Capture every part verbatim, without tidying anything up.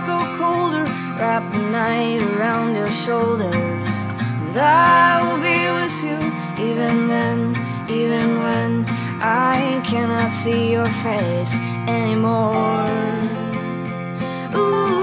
grow colder, wrap the night around your shoulders, and I will be with you even then, even when I cannot see your face anymore. Ooh.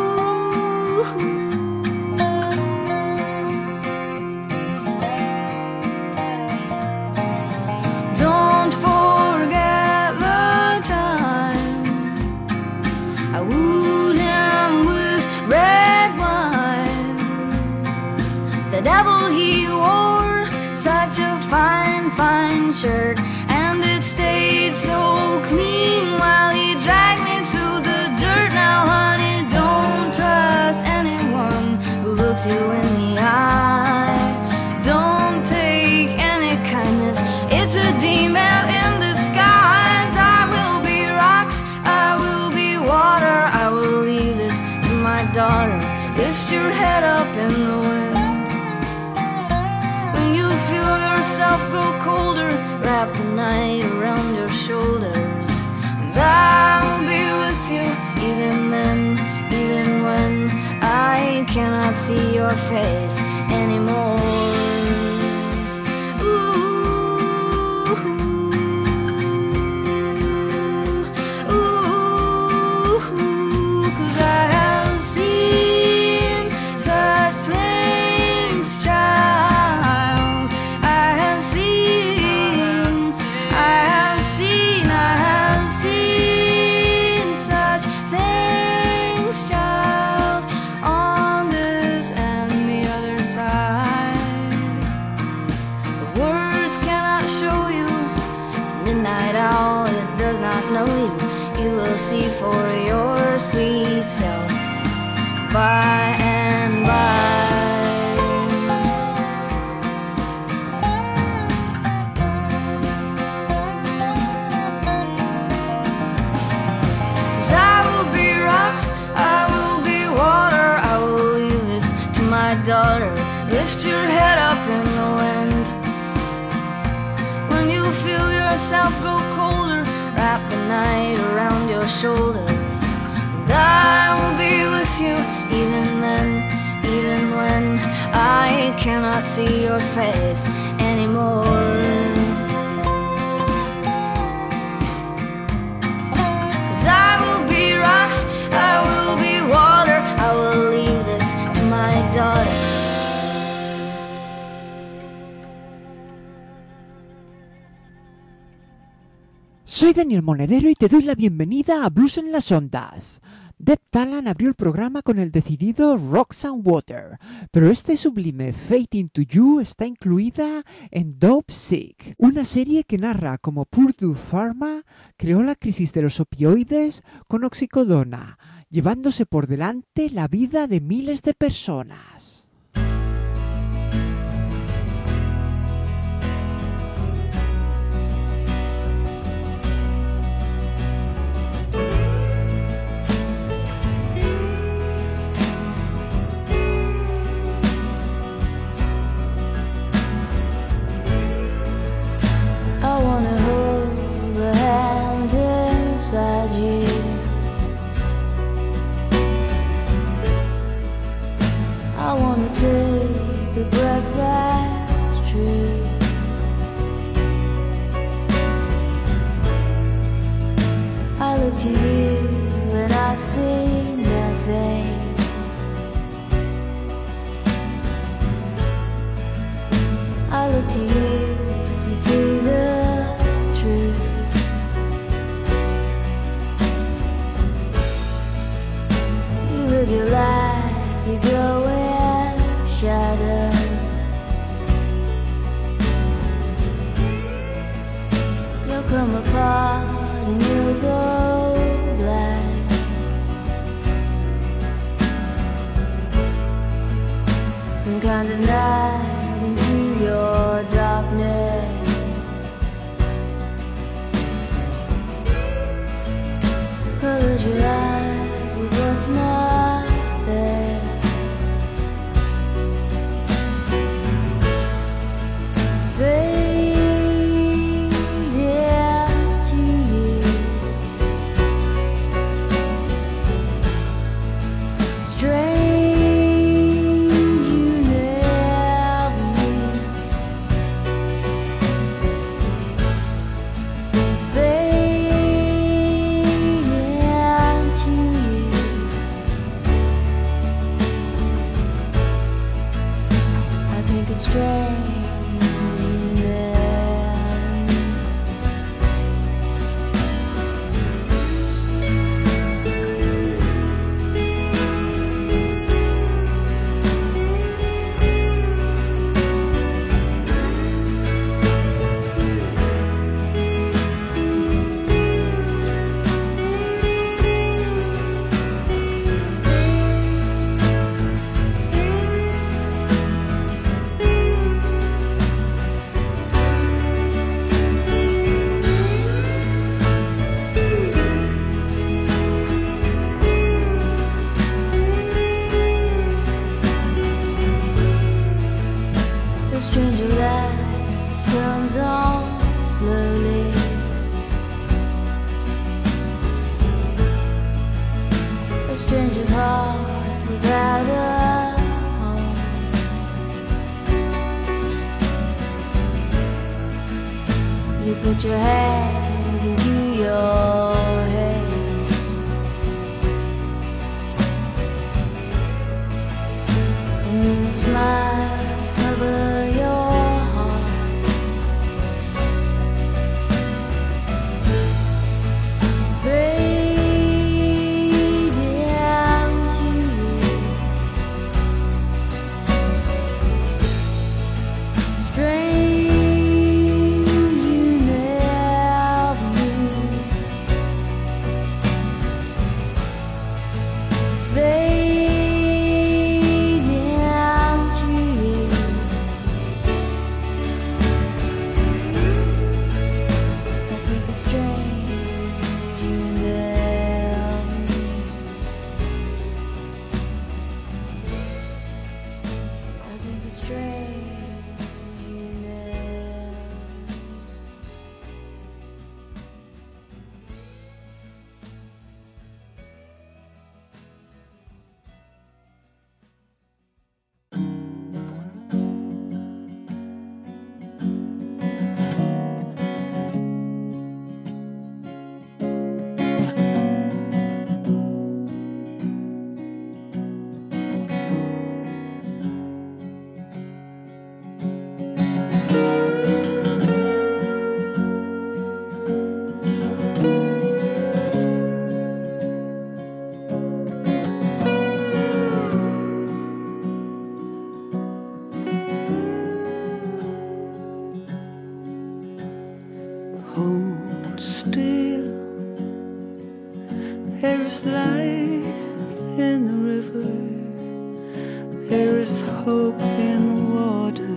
Don't forget the time I wooed him with red wine. The devil, he wore such a fine, fine shirt, and it stayed so clean while he dragged me through the dirt. Now honey, don't trust anyone who looks you in the eye. Don't take any kindness, it's a demon in disguise. I will be rocks, I will be water, I will leave this to my daughter. Lift your head up in the wind. When you feel yourself grow colder, wrap the night around your shoulders, and I will be with you even then, even when I cannot see your face anymore. See for your sweet self by and by. 'Cause I will be rocks, I will be water, I will leave this to my daughter. Lift your head up in the wind. When you feel yourself grow colder, wrap the night around your shoulders, and I will be with you even then, even when I cannot see your face anymore. 'Cause I will be rocks, I will be water, I will leave this to my daughter. Soy Daniel Monedero y te doy la bienvenida a Blues en las Ondas. Deb Talan abrió el programa con el decidido Rocks and Water, pero este sublime Fate into You está incluida en Dope Sick, una serie que narra cómo Purdue Pharma creó la crisis de los opioides con oxicodona, llevándose por delante la vida de miles de personas. I wanna hold the hand inside you. I wanna take the breath that's true. I look to you and I see nothing. I look to you to see the truth. You live your life, you go in shadow. You'll come apart and you'll go black. Some kind of night into your darkness. Close your eyes with what's not there. Fade into you. Put your hands into your head and then smiles cover your heart. Baby, I'm you. Strange. Hold still, there is life in the river, there is hope in the water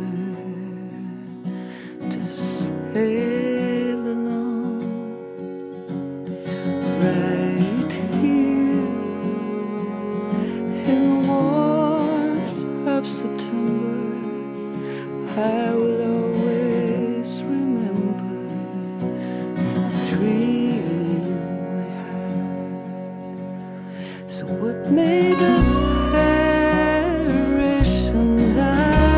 to sail along. Right here in the warmth of September, I will always remember so what made us perish and die?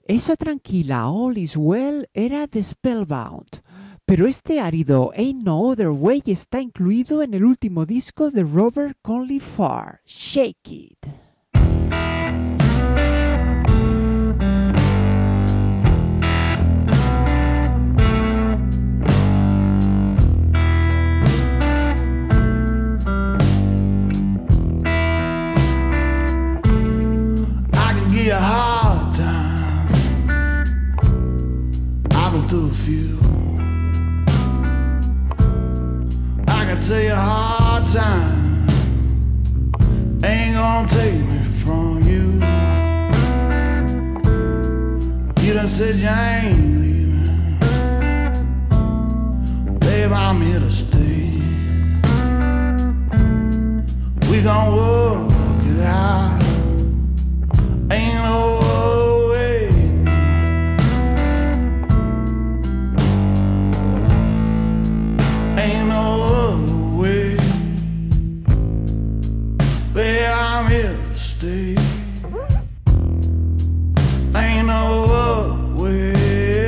Esa tranquila All Is Well era de Spellbound, pero este árido Ain't No Other Way está incluido en el último disco de Robert Conley Farr, Shake It. A hard time. I've been through a few. I can tell you a hard time ain't gonna take me from you. You done said you ain't leaving, babe, I'm here to stay. We gon' work it out. Ain't no way. Ain't no way. Babe, I'm here to stay. Ain't no way.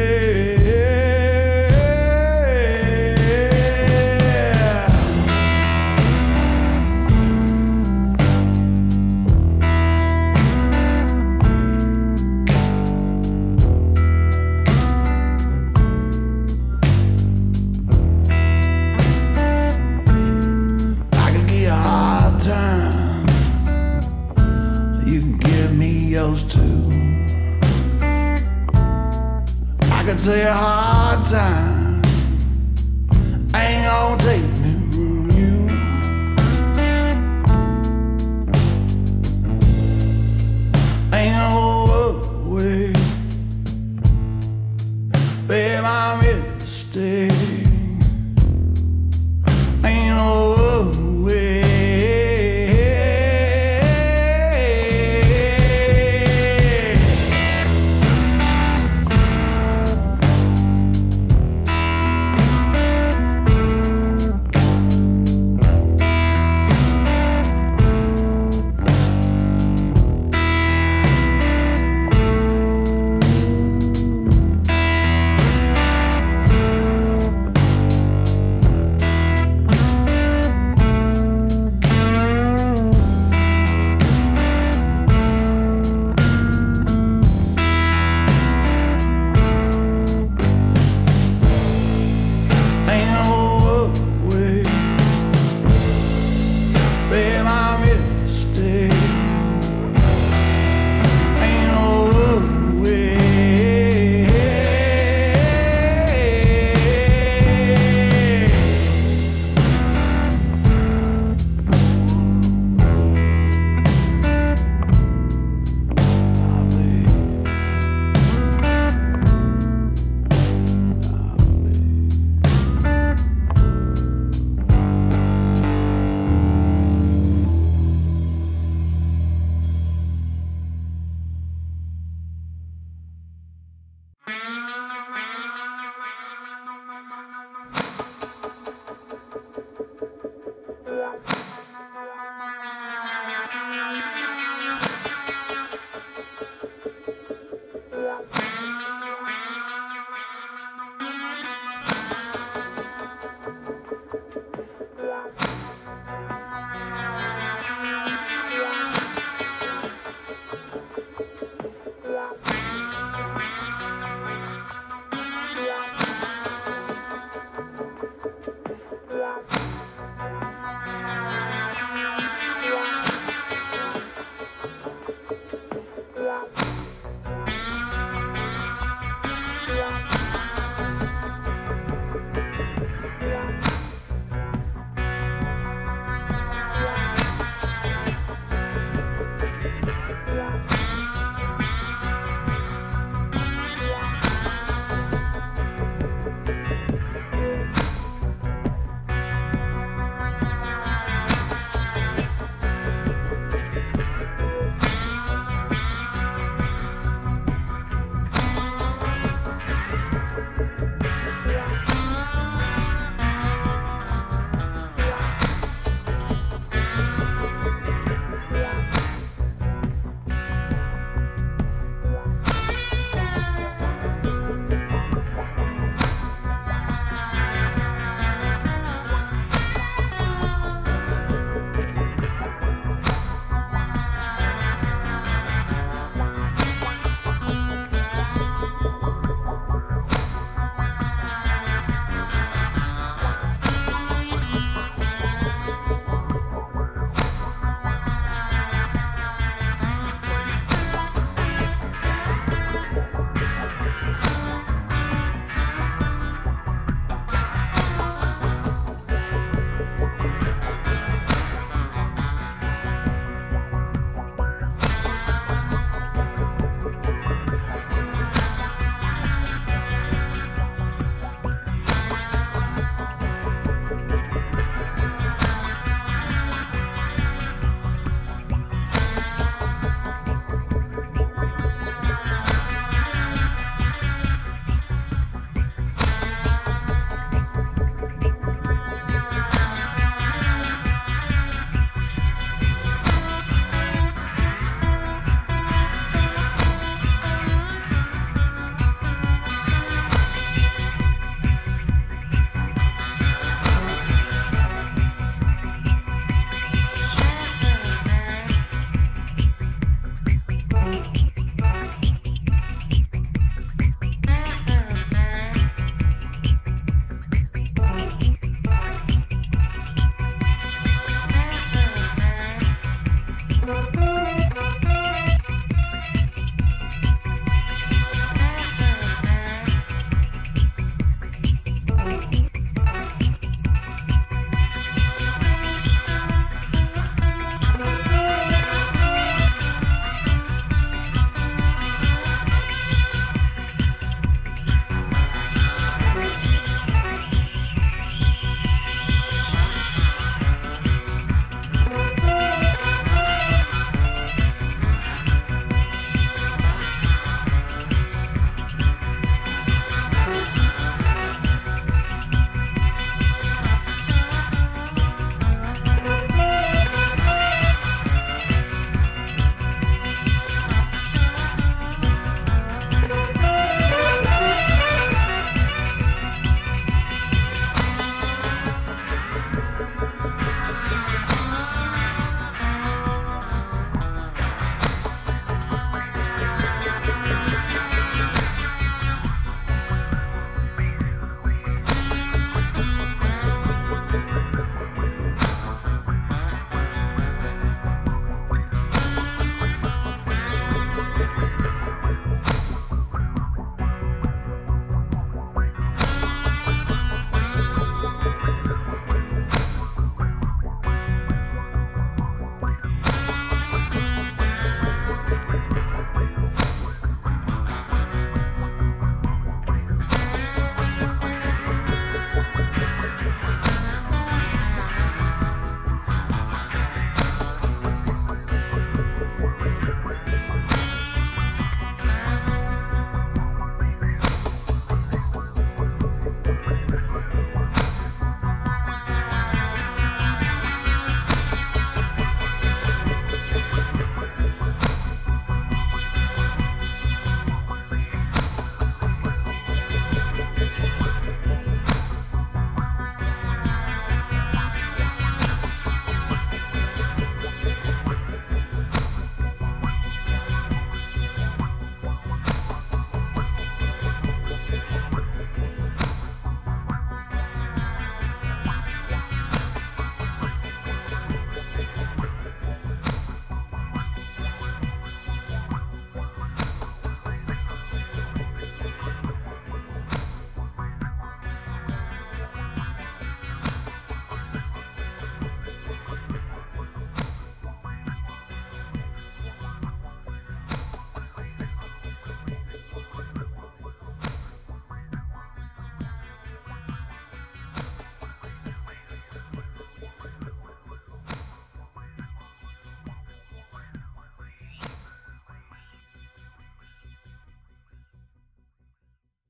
I can tell you a hard time ain't gonna take me from you. Ain't no way, babe, I'm here to stay. Ain't no way.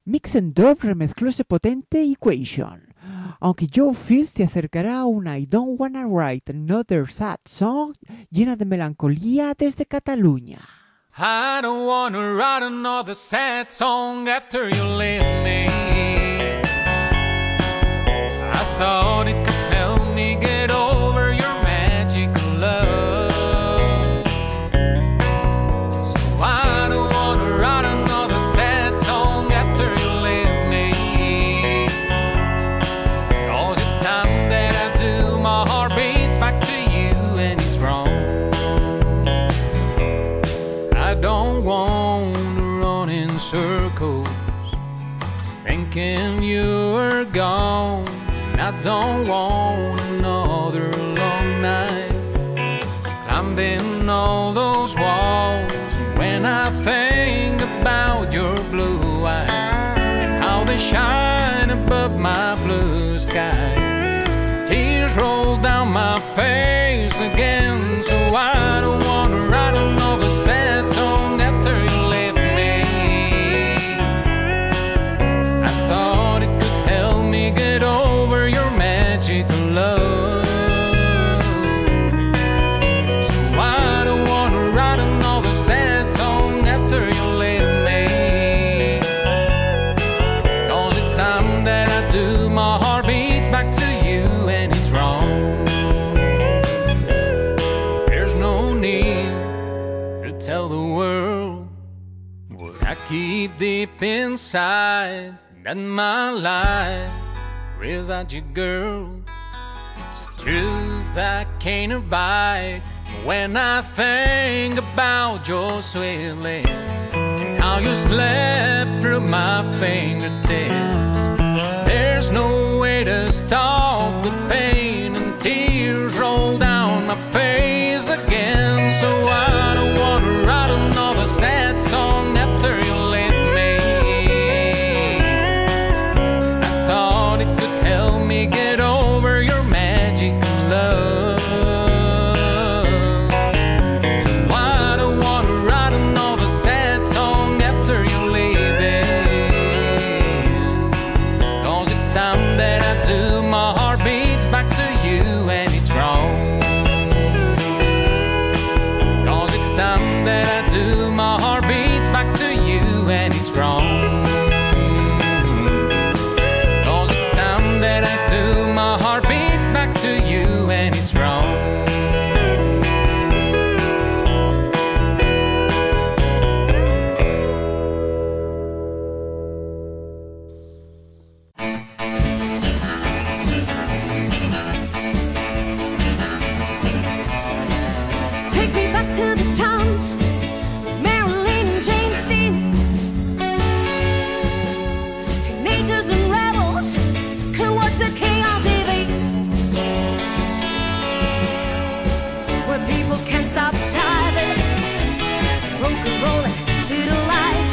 Mix and Dub remezcló ese potente Equation, aunque Joe Fields te acercará a una I Don't Wanna Write Another Sad Song llena de melancolía desde Cataluña. I don't wanna write another sad song after you left me. I thought it could help me get over your magical love. So I don't wanna write another sad song after you left me. 'Cause it's time that I do, my heart beats back to you and it's wrong. I don't want to run in circles thinking you're gone. I don't want another long night climbing all those walls. When I think about your blue eyes and how they shine above my blue skies, tears roll down my face again. So I don't want to write another sad song after you left me. I thought it could help me get over your magical love. So I don't want to write another sad song after you left me. 'Cause it's time that I do, my heart beats back to you and it's wrong. There's no need to tell the world what I keep deep inside, that my life without you, girl, it's a truth I can't abide. When I think about your sweet lips and how you slept through my fingertips, there's no way to stop the pain and tears roll down my face again. So I don't want to write another sad song after you left me. I thought it could help me get over your magical love. So I don't want to write another sad song after you leave it. 'Cause it's time that I do, my heart beats back to you and it's wrong. 'Cause it's time that I do, my heart beats back to you and it's wrong. 'Cause it's time that I do, my heart beats back to you and it's wrong. Take me back to the times with Marilyn and James Dean, teenagers and rebels could watch the king on T V, where people can't stop jiving, rock and rolling to the light.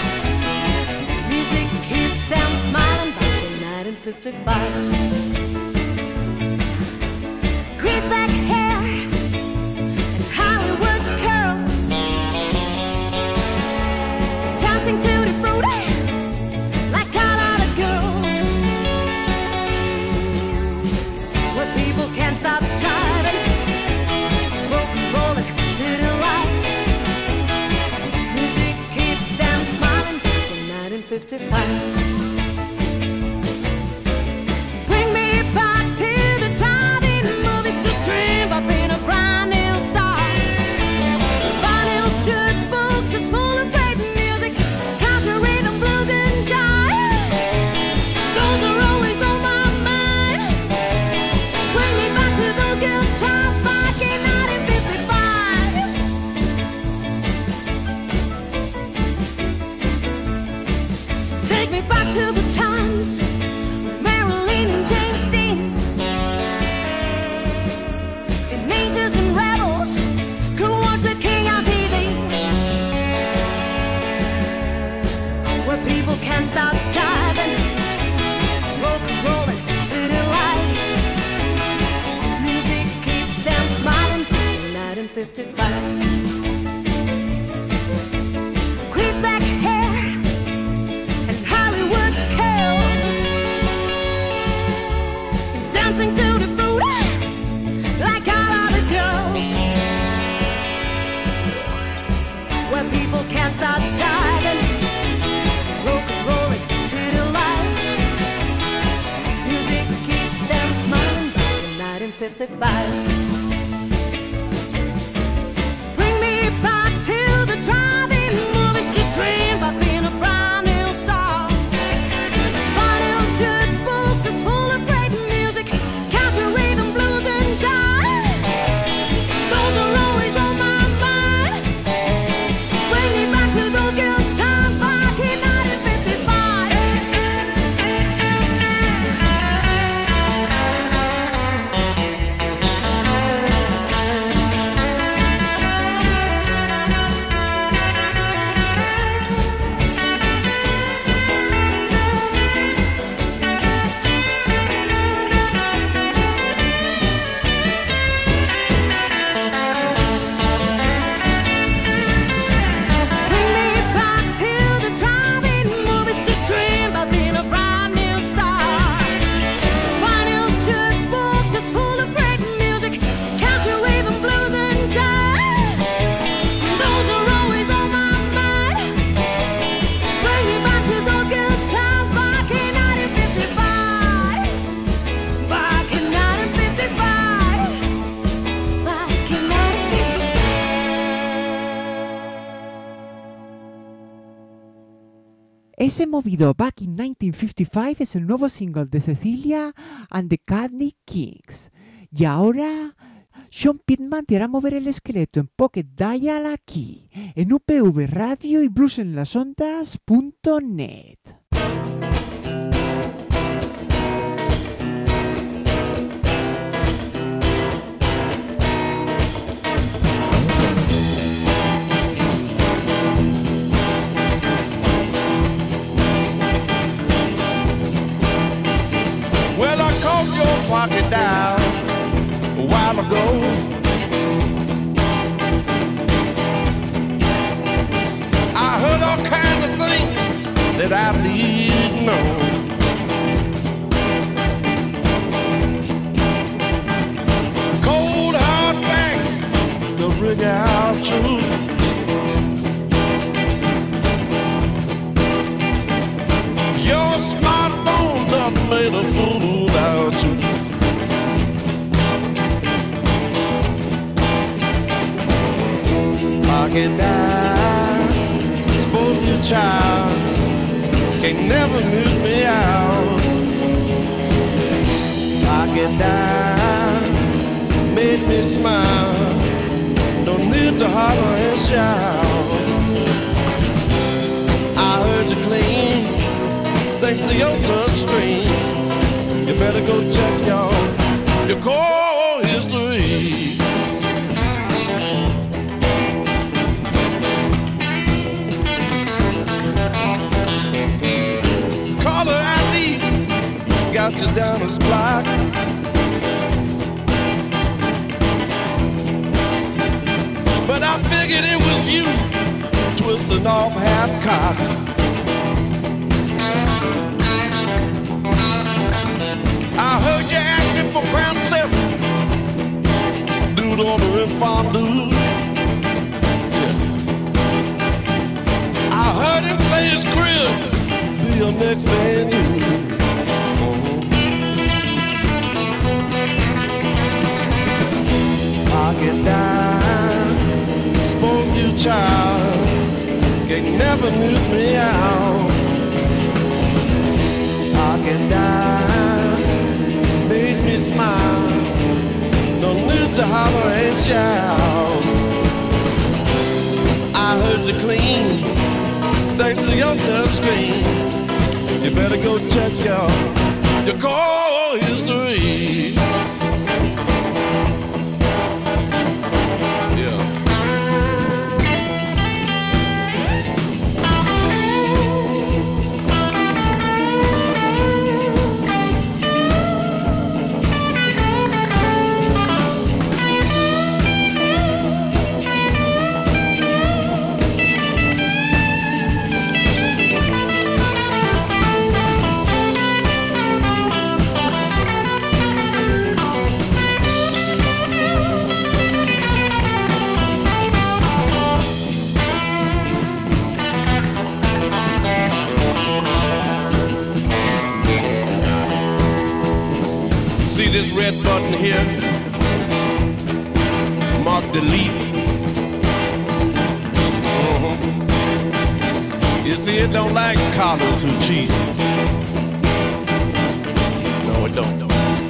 Music keeps them smiling back in nineteen fifty-five. Greaseback hair and Hollywood curls, dancing to the fruity like Colorado girls, where people can't stop jiving, rock and rolling to the light. Music keeps them smiling back in nineteen fifty-five. Bring me back to the drive-in movies to dream of being a brand new star. Vinyl jukebox is full of great music, country rhythm, blues and jive. Those are always on my mind. Bring me back to those good times back in nineteen fifty-five. Take me back to the times with Marilyn and James Dean, teenagers and rebels could watch the king on T V, where people can't stop jiving, rock and rolling to the light. Music keeps them smiling back in nineteen fifty-five. Greaseback hair and Hollywood Ese movido Back in nineteen fifty-five es el nuevo single de Cecilia and the Candy Kings. Y ahora, Sean Pittman te hará mover el esqueleto en Pocket Dial aquí, en U P V Radio y blues en las ondas punto net. Well, I called your pocket down a while ago. I heard all kinds of things that I didn't know. Cold hard facts that ring out true. Your smartphone done made a fool out you. Pocket down, suppose your child can never move me out. Pocket down, made me smile. No need to holler and shout. I heard you clean, thanks to your touch screen. You better go check your your call history. Caller I D got you down as block. But I figured it was you twisting off half-cocked. I heard you asking for Crown Seven, dude ordering fondue. Yeah. I heard him say his crib be your next venue. Pocket down, suppose you child can never move me out. Pocket down, made me smile. No need to holler and shout. I heard you clean, thanks to your touch screen. You better go check your your call history. This red button here, mark delete. Uh-huh. You see, it don't like collars who cheat. No, it don't.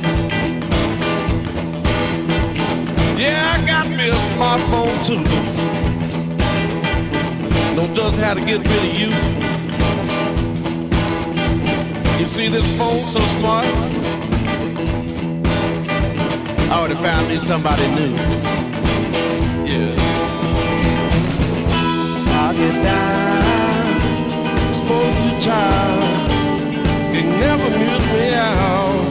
Yeah, I got me a smartphone too. Know just how to get rid of you. You see, this phone so smart, I already found me somebody new. Yeah. Pocket down, suppose you child can never mute me out.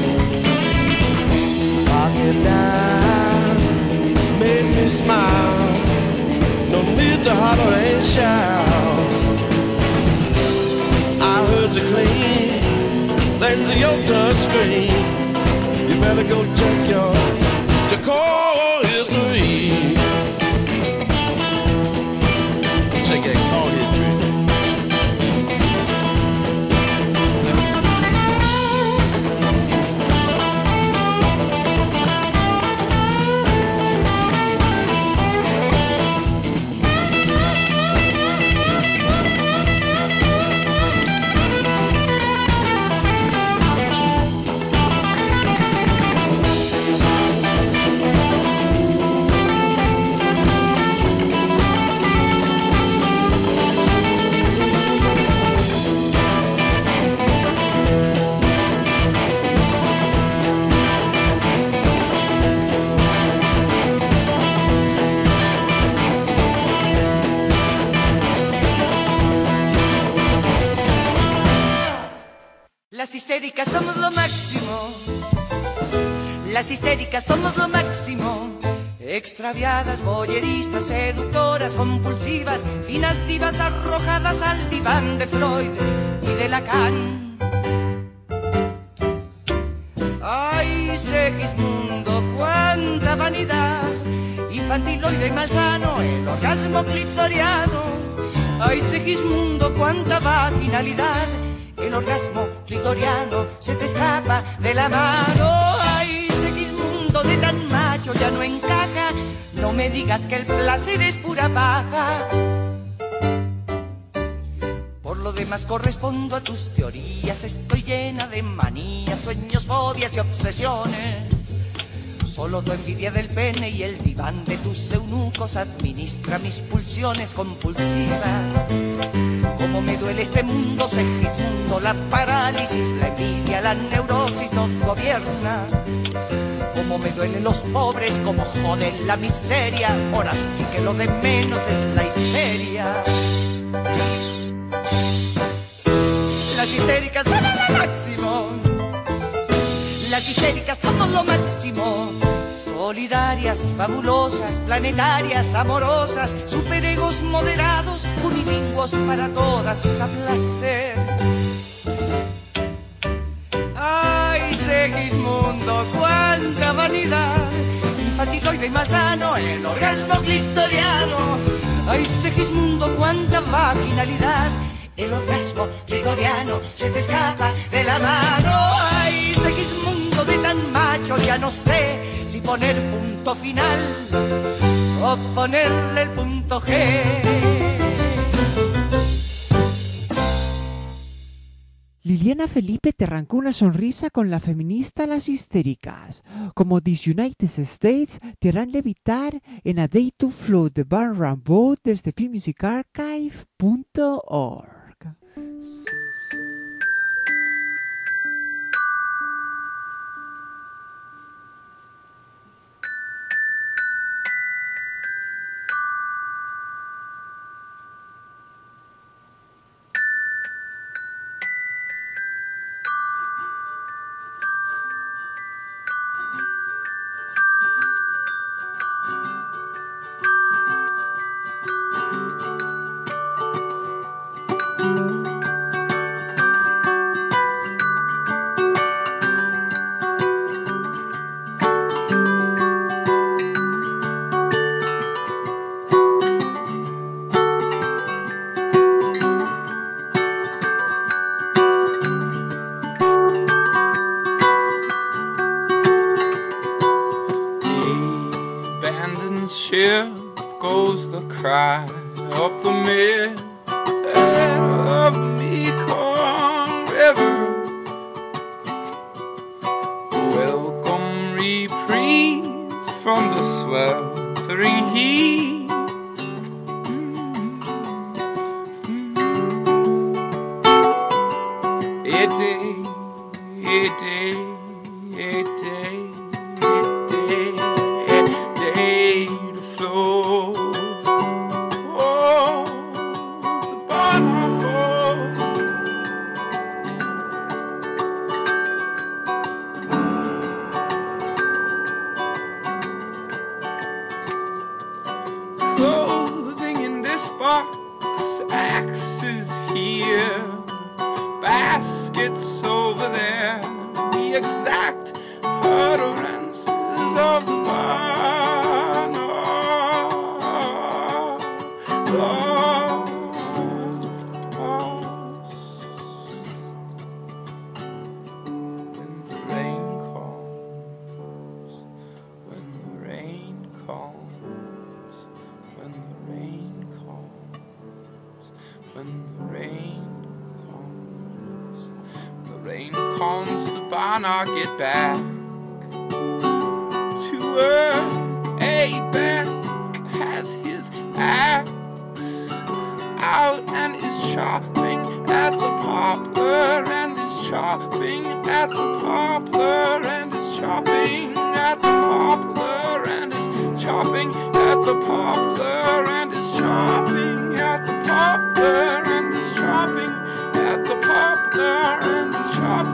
Pocket down, made me smile. No need to holler and shout. I heard you clean, thanks to your touch screen. You better go check your your call history. Check your call history. Las histéricas somos lo máximo. Las histéricas somos lo máximo. Extraviadas, boyeristas, seductoras, compulsivas, finas divas arrojadas al diván de Freud y de Lacan. Ay, Segismundo, cuánta vanidad, infantiloide y malsano, el orgasmo clitoriano. Ay, Segismundo, cuánta vaginalidad, el orgasmo clitoriano se te escapa de la mano. Ay, Segismundo, de tan macho ya no encaja, no me digas que el placer es pura paja. Por lo demás correspondo a tus teorías, estoy llena de manías, sueños, fobias y obsesiones. Solo tu envidia del pene y el diván de tus eunucos administra mis pulsiones compulsivas. Cómo me duele este mundo, Segismundo, la parálisis, la envidia, la neurosis nos gobierna. Cómo me duelen los pobres, cómo joden la miseria, ahora sí que lo de menos es la histeria. Las histéricas son lo máximo. Las histéricas somos lo máximo. Solidarias, fabulosas, planetarias, amorosas, superegos moderados, unilingüos para todas a placer. Ay, Segismundo, cuánta vanidad, infantiloide y malsano, el orgasmo clitoriano. Ay, Segismundo, cuánta vaginalidad, el orgasmo clitoriano se te escapa de la mano. Ay, Segismundo, de tan macho ya no sé si poner punto final o ponerle el punto G. Liliana Felipe te arrancó una sonrisa con la feminista Las Histéricas. Como These United States te harán levitar en A Day to Float de Barn Round Boat desde film music archive punto org. Goes the cry up the mid of Mekong River. Welcome reprieve from the sweltering heat. A day, a day, a day, a day, a day to flow. Clothing in this box, axes here, baskets over there, the exact utterances of the barn. Oh, lost, lost. When the rain comes, when the rain comes, when the rain comes, when the rain comes, the rain comes, the barn I'll get back to work. A back has his axe out and is chopping at the poplar and is chopping at the poplar and is chopping at the poplar and is chopping at the poplar and is chopping at the poplar and is chopping at the poplar and is chopping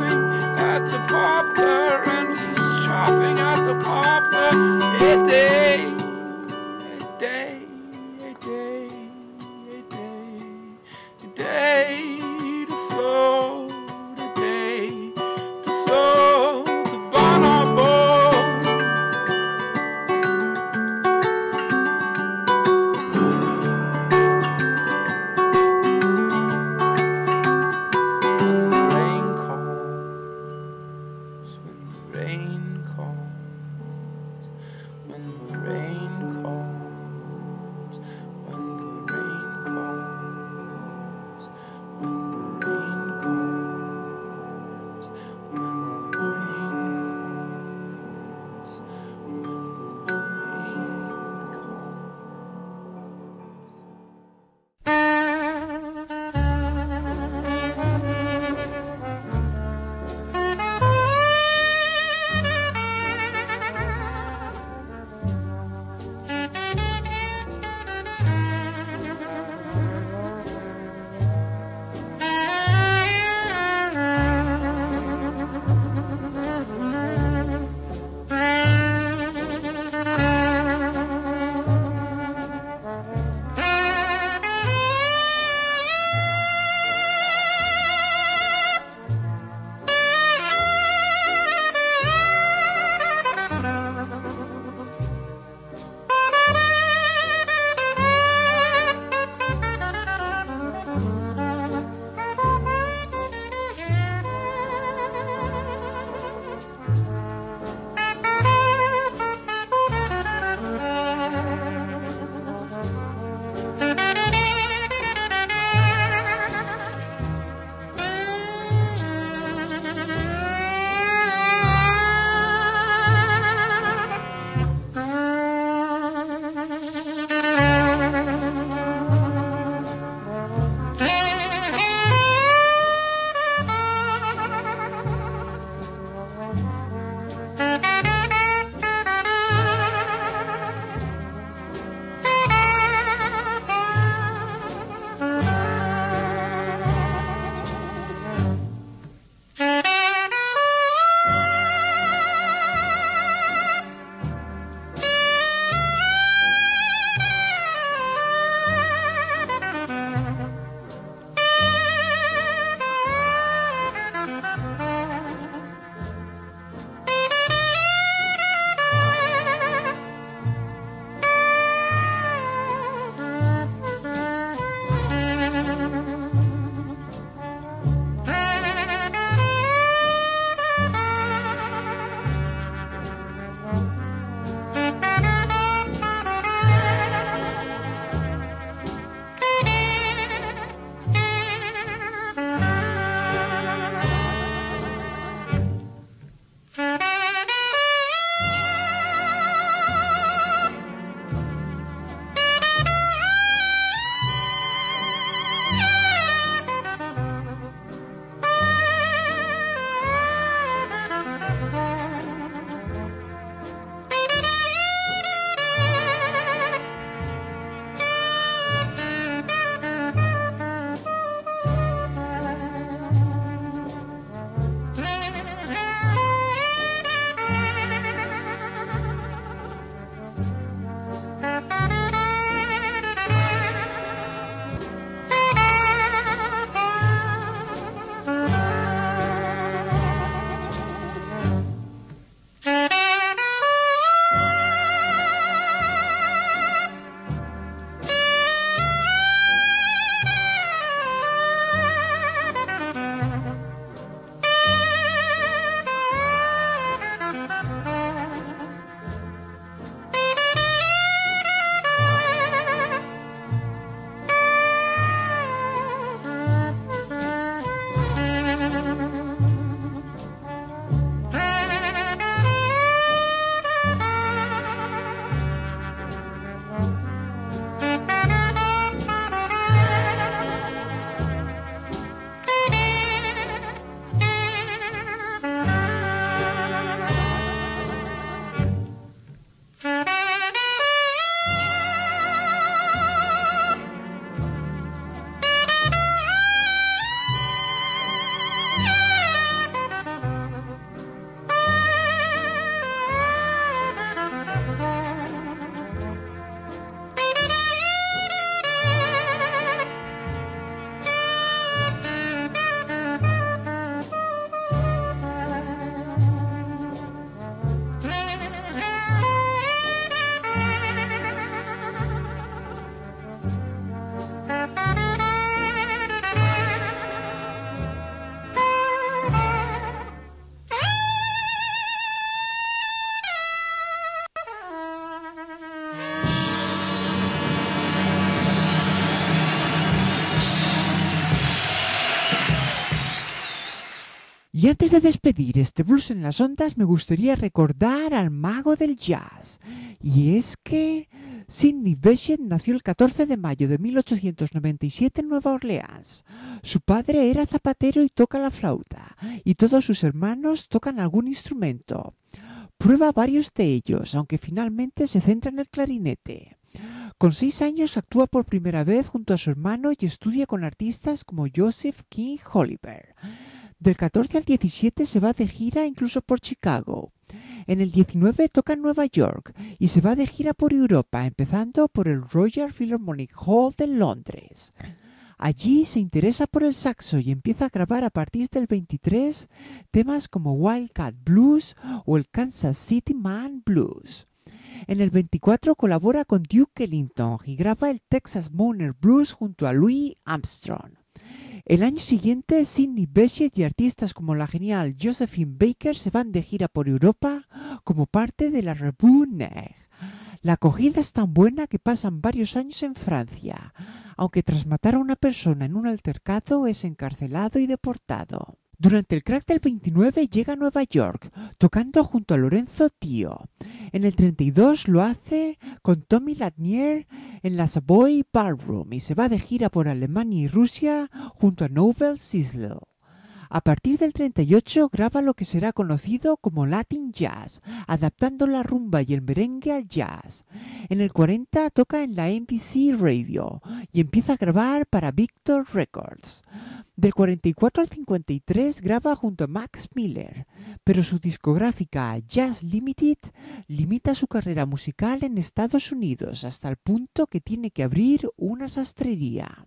Y antes de despedir este Blues en las Ondas, me gustaría recordar al mago del jazz. Y es que Sidney Bechet nació el catorce de mayo de mil ochocientos noventa y siete en Nueva Orleans. Su padre era zapatero y toca la flauta, y todos sus hermanos tocan algún instrumento. Prueba varios de ellos, aunque finalmente se centra en el clarinete. Con seis años actúa por primera vez junto a su hermano y estudia con artistas como Joseph King Oliver. Del catorce al diecisiete se va de gira incluso por Chicago. En el diecinueve toca en Nueva York y se va de gira por Europa, empezando por el Royal Philharmonic Hall de Londres. Allí se interesa por el saxo y empieza a grabar a partir del veintitrés temas como Wildcat Blues o el Kansas City Man Blues. En el veinticuatro colabora con Duke Ellington y graba el Texas Mourner Blues junto a Louis Armstrong. El año siguiente, Sidney Bechet y artistas como la genial Josephine Baker se van de gira por Europa como parte de la Revue Neige. La acogida es tan buena que pasan varios años en Francia, aunque tras matar a una persona en un altercado es encarcelado y deportado. Durante el crack del veintinueve llega a Nueva York, tocando junto a Lorenzo Tio. En el treinta y dos lo hace con Tommy Lanier en la Savoy Ballroom y se va de gira por Alemania y Rusia junto a Novel Sissler. A partir del treinta y ocho graba lo que será conocido como Latin Jazz, adaptando la rumba y el merengue al jazz. En el cuarenta toca en la N B C Radio y empieza a grabar para Victor Records. Del cuarenta y cuatro al cincuenta y tres graba junto a Max Miller, pero su discográfica Jazz Limited limita su carrera musical en Estados Unidos hasta el punto que tiene que abrir una sastrería.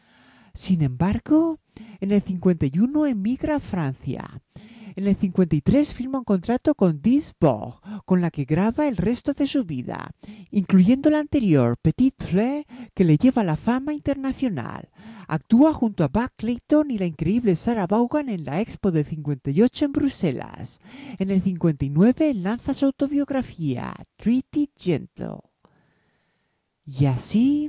Sin embargo, en el cincuenta y uno emigra a Francia. En el cincuenta y tres firma un contrato con Disbourg, con la que graba el resto de su vida, incluyendo la anterior, Petit Fleur, que le lleva a la fama internacional. Actúa junto a Buck Clayton y la increíble Sarah Vaughan en la Expo de cincuenta y ocho en Bruselas. En el cincuenta y nueve lanza su autobiografía, Treat It Gentle. Y así,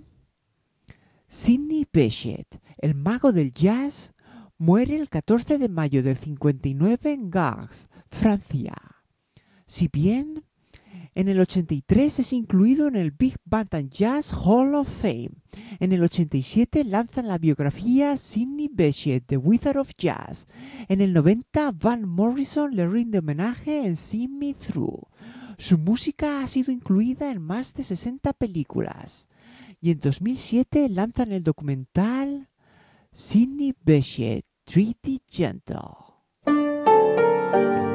Sidney Bechet, el mago del jazz, muere el catorce de mayo del cincuenta y nueve en Gars, Francia. Si bien en el ochenta y tres es incluido en el Big Band and Jazz Hall of Fame. En el ochenta y siete lanzan la biografía Sidney Bechet, The Wizard of Jazz. En el noventa Van Morrison le rinde homenaje en See Me Through. Su música ha sido incluida en más de sesenta películas. Y en dos mil siete lanzan el documental Sidney Bechet, Treat It Gentle.